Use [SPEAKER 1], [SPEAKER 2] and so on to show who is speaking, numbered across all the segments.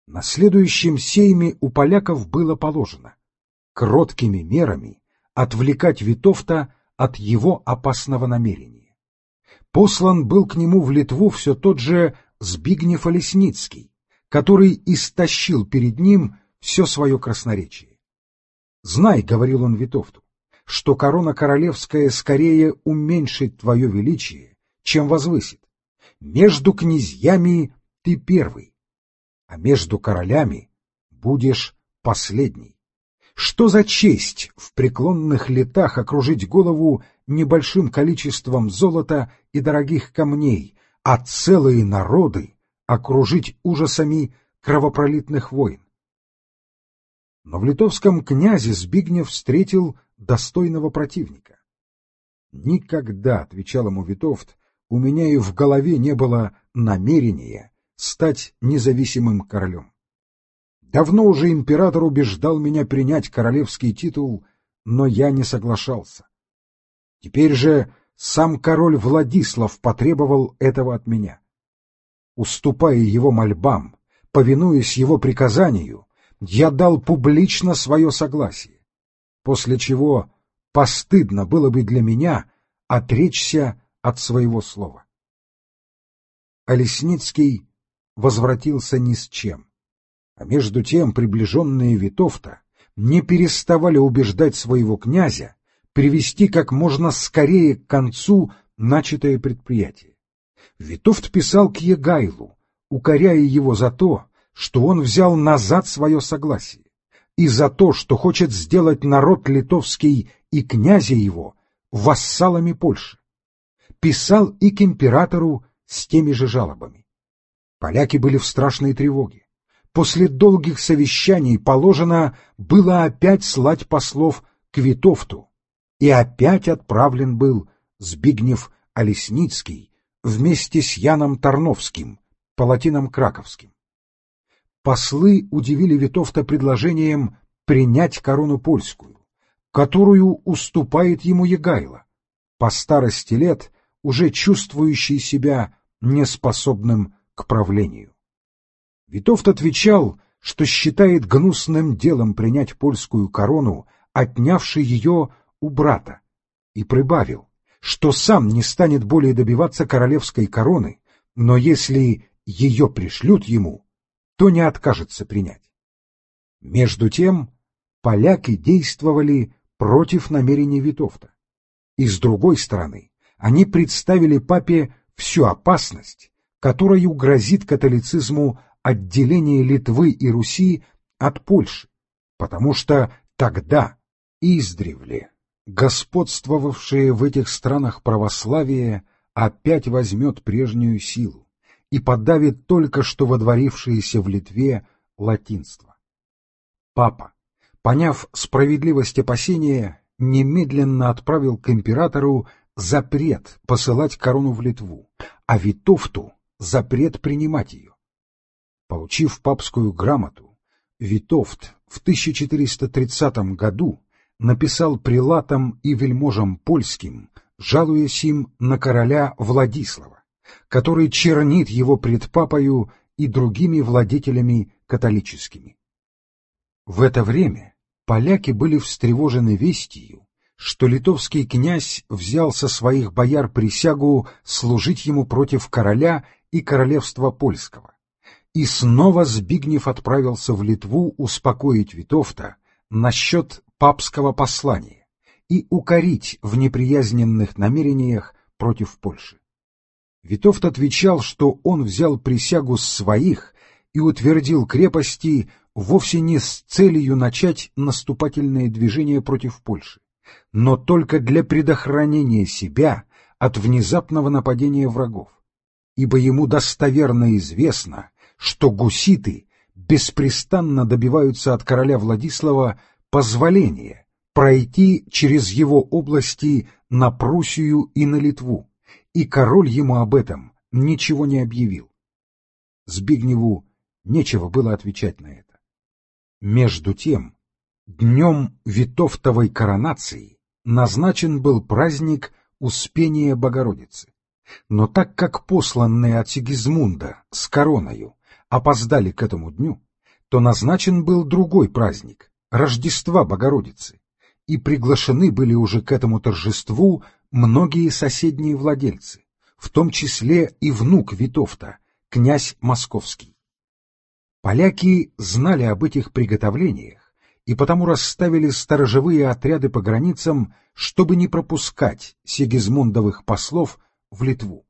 [SPEAKER 1] На следующем сейме у поляков было положено кроткими мерами отвлекать Витовта от его опасного намерения. Послан был к нему в Литву все тот же Збигнев Олесницкий, который истощил перед ним все свое красноречие. «Знай, — говорил он Витовту, — что корона королевская скорее уменьшит твое величие, чем возвысит. Между князьями ты первый, а между королями будешь последний. Что за честь в преклонных летах окружить голову небольшим количеством золота и дорогих камней, а целые народы окружить ужасами кровопролитных войн?» Но в литовском князе Збигнев встретил достойного противника. «Никогда, — отвечал ему Витовт, — у меня и в голове не было намерения стать независимым королем. Давно уже император убеждал меня принять королевский титул, но я не соглашался. Теперь же сам король Владислав потребовал этого от меня. Уступая его мольбам, повинуясь его приказанию, я дал публично свое согласие, после чего постыдно было бы для меня отречься от своего слова». Олесницкий возвратился ни с чем. А между тем приближенные Витовта не переставали убеждать своего князя привести как можно скорее к концу начатое предприятие. Витовт писал к Егайлу, укоряя его за то, что он взял назад свое согласие, и за то, что хочет сделать народ литовский и князя его вассалами Польши. Писал и к императору с теми же жалобами. Поляки были в страшной тревоге. После долгих совещаний положено было опять слать послов к Витовту, и опять отправлен был Збигнев Олесницкий вместе с Яном Тарновским, палатином краковским. Послы удивили Витовта предложением принять корону польскую, которую уступает ему Егайло, по старости лет уже чувствующий себя неспособным к правлению. Витовт отвечал, что считает гнусным делом принять польскую корону, отнявший ее у брата, и прибавил, что сам не станет более добиваться королевской короны, но если ее пришлют ему, то не откажется принять. Между тем поляки действовали против намерений Витовта, и с другой стороны они представили папе всю опасность, которой грозит католицизму отделение Литвы и Руси от Польши, потому что тогда издревле господствовавшее в этих странах православие опять возьмет прежнюю силу и подавит только что водворившееся в Литве латинство. Папа, поняв справедливость опасения, немедленно отправил к императору запрет посылать корону в Литву, а Витовту запрет принимать ее. Получив папскую грамоту, Витовт в 1430 году написал прелатам и вельможам польским, жалуясь им на короля Владислава, который чернит его пред папою и другими владетелями католическими. В это время поляки были встревожены вестью, что литовский князь взял со своих бояр присягу служить ему против короля и королевства польского. И снова Збигнев отправился в Литву успокоить Витовта насчет папского послания и укорить в неприязненных намерениях против Польши. Витовт отвечал, что он взял присягу с своих и утвердил крепости вовсе не с целью начать наступательные движения против Польши, но только для предохранения себя от внезапного нападения врагов, ибо ему достоверно известно, что гуситы беспрестанно добиваются от короля Владислава позволения пройти через его области на Пруссию и на Литву, и король ему об этом ничего не объявил. Збигневу нечего было отвечать на это. Между тем, днем Витовтовой коронации назначен был праздник Успения Богородицы, но так как посланные от Сигизмунда с короною опоздали к этому дню, то назначен был другой праздник — Рождества Богородицы, и приглашены были уже к этому торжеству многие соседние владельцы, в том числе и внук Витовта, князь Московский. Поляки знали об этих приготовлениях и потому расставили сторожевые отряды по границам, чтобы не пропускать сигизмундовых послов в Литву.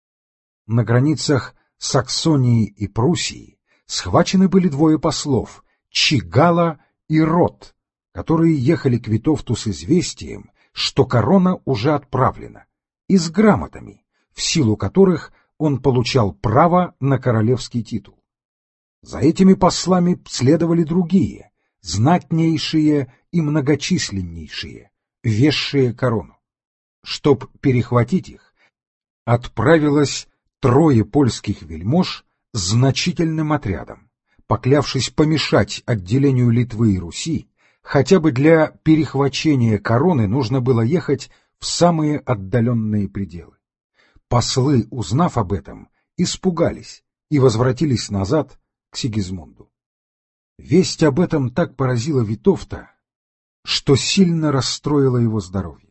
[SPEAKER 1] На границах Саксонии и Пруссии схвачены были двое послов — Чигала и Рот, которые ехали к Витовту с известием, что корона уже отправлена, и с грамотами, в силу которых он получал право на королевский титул. За этими послами следовали другие, знатнейшие и многочисленнейшие, везшие корону. Чтоб перехватить их, отправилось 3 польских вельмож с значительным отрядом, поклявшись помешать отделению Литвы и Руси. Хотя бы для перехвачения короны нужно было ехать в самые отдаленные пределы. Послы, узнав об этом, испугались и возвратились назад к Сигизмунду. Весть об этом так поразила Витовта, что сильно расстроила его здоровье.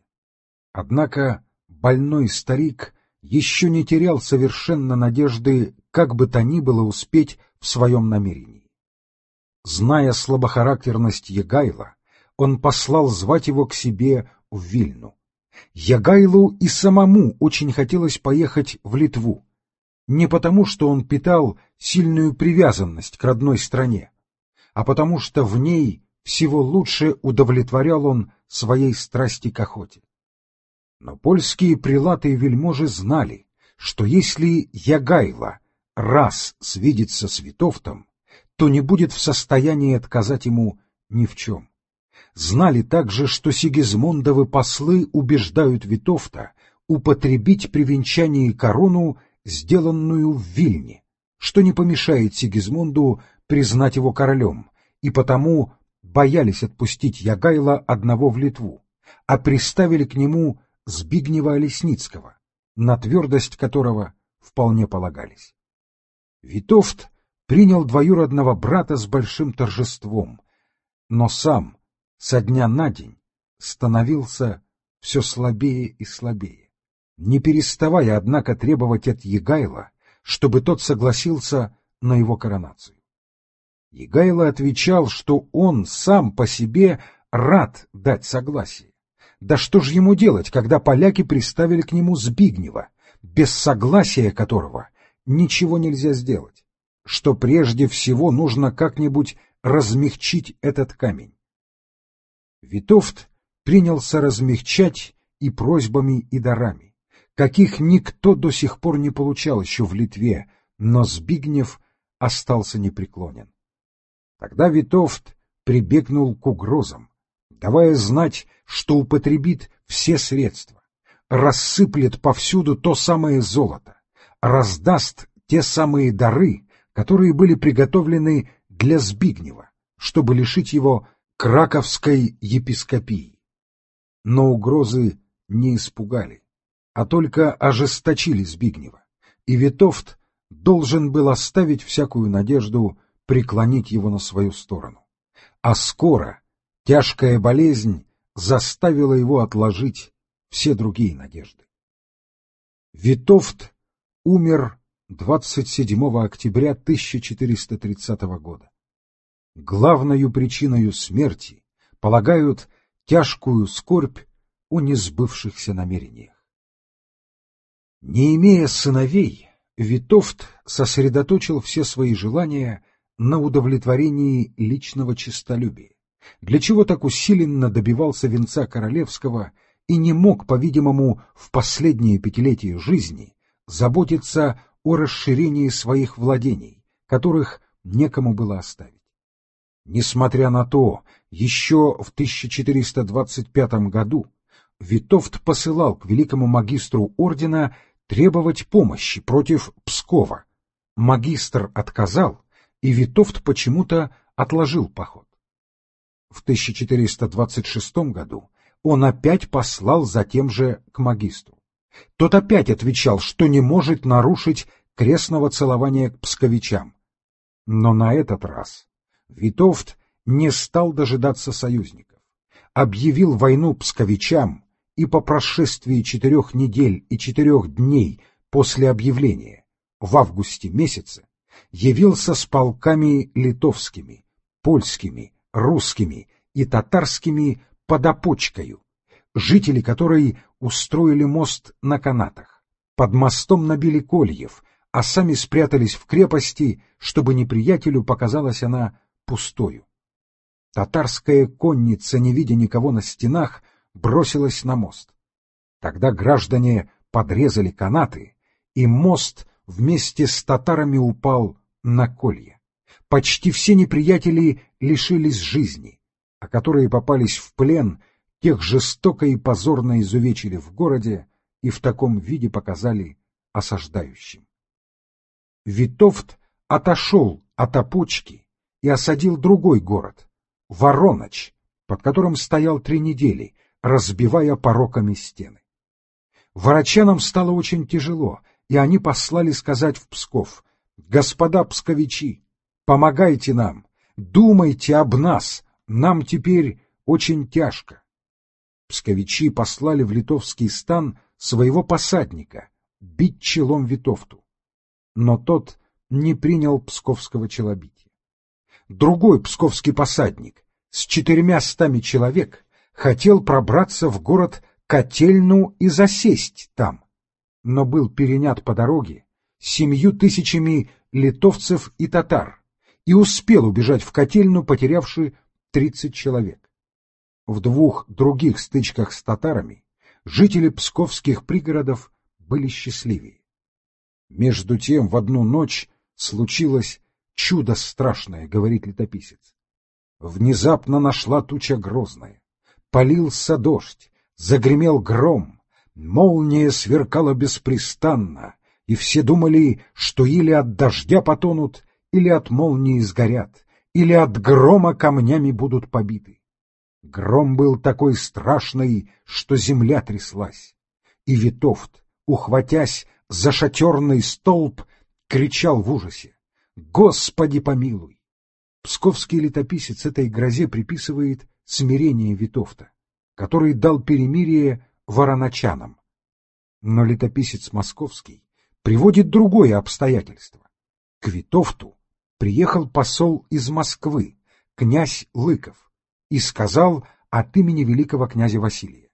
[SPEAKER 1] Однако больной старик еще не терял совершенно надежды как бы то ни было успеть в своем намерении. Зная слабохарактерность Егайла, он послал звать его к себе в Вильну. Егайлу и самому очень хотелось поехать в Литву, не потому что он питал сильную привязанность к родной стране, а потому что в ней всего лучше удовлетворял он своей страсти к охоте. Но польские прилаты и вельможи знали, что если Егайло раз свидится с Витовтом, то не будет в состоянии отказать ему ни в чем. Знали также, что Сигизмундовы послы убеждают Витовта употребить при венчании корону, сделанную в Вильне, что не помешает Сигизмунду признать его королем, и потому боялись отпустить Ягайла одного в Литву, а приставили к нему Збигнева Олесницкого, на твердость которого вполне полагались. Витовт принял двоюродного брата с большим торжеством, но сам со дня на день становился все слабее и слабее, не переставая, однако, требовать от Егайла, чтобы тот согласился на его коронацию. Егайло отвечал, что он сам по себе рад дать согласие. Да что ж ему делать, когда поляки приставили к нему Збигнева, без согласия которого ничего нельзя сделать? Что прежде всего нужно как-нибудь размягчить этот камень. Витовт принялся размягчать и просьбами, и дарами, каких никто до сих пор не получал еще в Литве, но Збигнев остался непреклонен. Тогда Витовт прибегнул к угрозам, давая знать, что употребит все средства, рассыплет повсюду то самое золото, раздаст те самые дары, которые были приготовлены для Збигнева, чтобы лишить его краковской епископии. Но угрозы не испугали, а только ожесточили Збигнева, и Витовт должен был оставить всякую надежду преклонить его на свою сторону. А скоро тяжкая болезнь заставила его отложить все другие надежды. Витовт умер 27 октября 1430 года. Главною причиной смерти полагают тяжкую скорбь о несбывшихся намерениях. Не имея сыновей, Витовт сосредоточил все свои желания на удовлетворении личного честолюбия, для чего так усиленно добивался венца королевского и не мог, по-видимому, в последние пятилетия жизни заботиться о расширении своих владений, которых некому было оставить. Несмотря на то, еще в 1425 году Витовт посылал к великому магистру ордена требовать помощи против Пскова. Магистр отказал, и Витовт почему-то отложил поход. В 1426 году он опять послал за тем же к магистру. Тот опять отвечал, что не может нарушить крестного целования к псковичам. Но на этот раз Витовт не стал дожидаться союзников, объявил войну псковичам и по прошествии 4 недель и 4 дней после объявления в августе месяце явился с полками литовскими, польскими, русскими и татарскими под Опочкою, жители которой устроили мост на канатах, под мостом набили кольев, а сами спрятались в крепости, чтобы неприятелю показалась она пустою. Татарская конница, не видя никого на стенах, бросилась на мост. Тогда граждане подрезали канаты, и мост вместе с татарами упал на колья. Почти все неприятели лишились жизни, а которые попались в плен, тех жестоко и позорно изувечили в городе и в таком виде показали осаждающим. Витовт отошел от Опочки и осадил другой город, Вороноч, под которым стоял 3 недели, разбивая пороками стены. Ворочанам стало очень тяжело, и они послали сказать в Псков: «Господа псковичи, помогайте нам, думайте об нас, нам теперь очень тяжко». Псковичи послали в литовский стан своего посадника бить челом Витовту, но тот не принял псковского челобития. Другой псковский посадник с 400 человек хотел пробраться в город Котельну и засесть там, но был перенят по дороге 7000 литовцев и татар и успел убежать в Котельну, потерявши 30 человек. В 2 других стычках с татарами жители псковских пригородов были счастливее. Между тем в одну ночь случилось чудо страшное, говорит летописец. Внезапно нашла туча грозная, полился дождь, загремел гром, молния сверкала беспрестанно, и все думали, что или от дождя потонут, или от молнии сгорят, или от грома камнями будут побиты. Гром был такой страшный, что земля тряслась, и Витовт, ухватясь за шатерный столб, кричал в ужасе: «Господи помилуй!» Псковский летописец этой грозе приписывает смирение Витовта, который дал перемирие вороночанам. Но летописец московский приводит другое обстоятельство. К Витовту приехал посол из Москвы, князь Лыков, и сказал от имени великого князя Василия: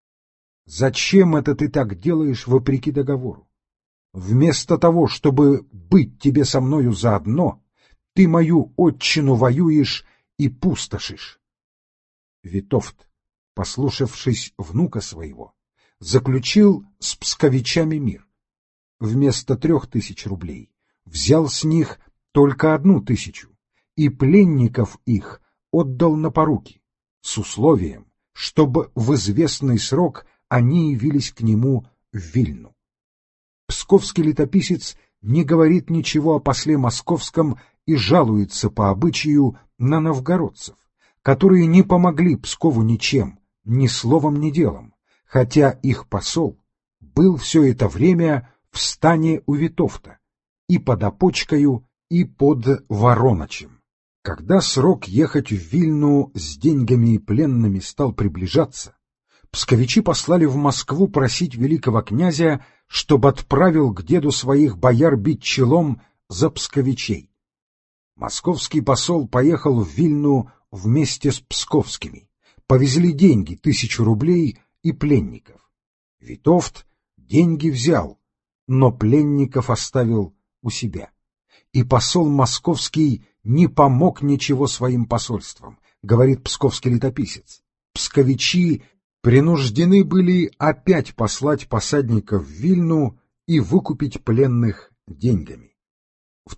[SPEAKER 1] «Зачем это ты так делаешь вопреки договору? Вместо того, чтобы быть тебе со мною заодно, ты мою отчину воюешь и пустошишь». Витовт, послушавшись внука своего, заключил с псковичами мир. Вместо 3000 рублей взял с них только 1000, и пленников их отдал на поруки, с условием, чтобы в известный срок они явились к нему в Вильну. Псковский летописец не говорит ничего о после московском и жалуется по обычаю на новгородцев, которые не помогли Пскову ничем, ни словом, ни делом, хотя их посол был все это время в стане у Витовта, и под Опочкою, и под Вороночем. Когда срок ехать в Вильну с деньгами и пленными стал приближаться, псковичи послали в Москву просить великого князя, чтобы отправил к деду своих бояр бить челом за псковичей. Московский посол поехал в Вильну вместе с псковскими, повезли деньги, 1000 рублей и пленников. Витовт деньги взял, но пленников оставил у себя. И посол московский не помог ничего своим посольствам, говорит псковский летописец. Псковичи принуждены были опять послать посадников в Вильну и выкупить пленных деньгами. В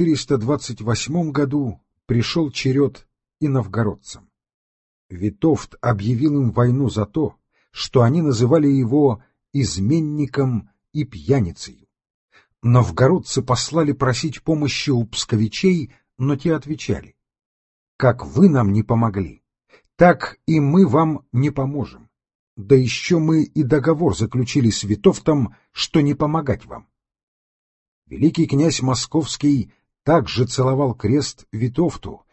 [SPEAKER 1] 1428 году пришел черед и новгородцам. Витовт объявил им войну за то, что они называли его изменником и пьяницею. Новгородцы послали просить помощи у псковичей, но те отвечали: «Как вы нам не помогли, так и мы вам не поможем. Да еще мы и договор заключили с Витовтом, что не помогать вам». Великий князь Московский также целовал крест Витовту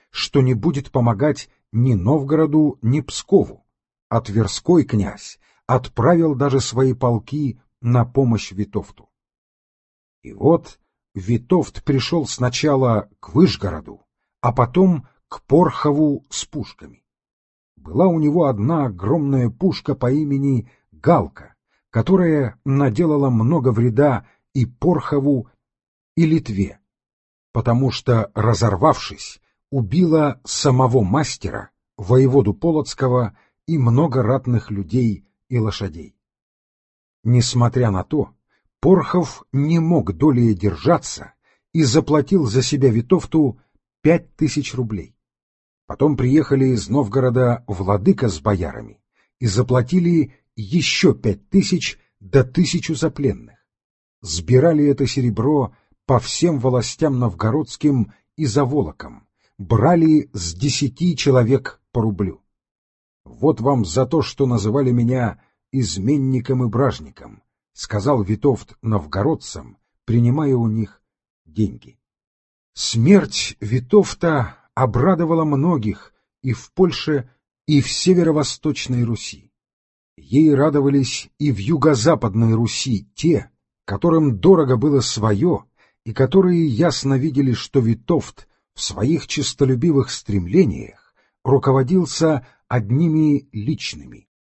[SPEAKER 1] что не будет помогать ни Новгороду, ни Пскову, а Тверской князь отправил даже свои полки на помощь Витовту. И вот Витовт пришел сначала к Выжгороду, а потом к Порхову с пушками. Была у него одна огромная пушка по имени Галка, которая наделала много вреда и Порхову, и Литве, потому что, разорвавшись, убила самого мастера, воеводу Полоцкого, и много ратных людей и лошадей. Несмотря на то, Порхов не мог долее держаться и заплатил за себя Витовту 5000 рублей. Потом приехали из Новгорода владыка с боярами и заплатили еще 5000 до 1000 за пленных. Сбирали это серебро по всем властям новгородским и заволокам, брали с 10 человек по рублю. «Вот вам за то, что называли меня изменником и бражником», — сказал Витовт новгородцам, принимая у них деньги. Смерть Витовта обрадовала многих и в Польше, и в северо-восточной Руси. Ей радовались и в юго-западной Руси те, которым дорого было свое, и которые ясно видели, что Витовт в своих честолюбивых стремлениях руководился одними личными,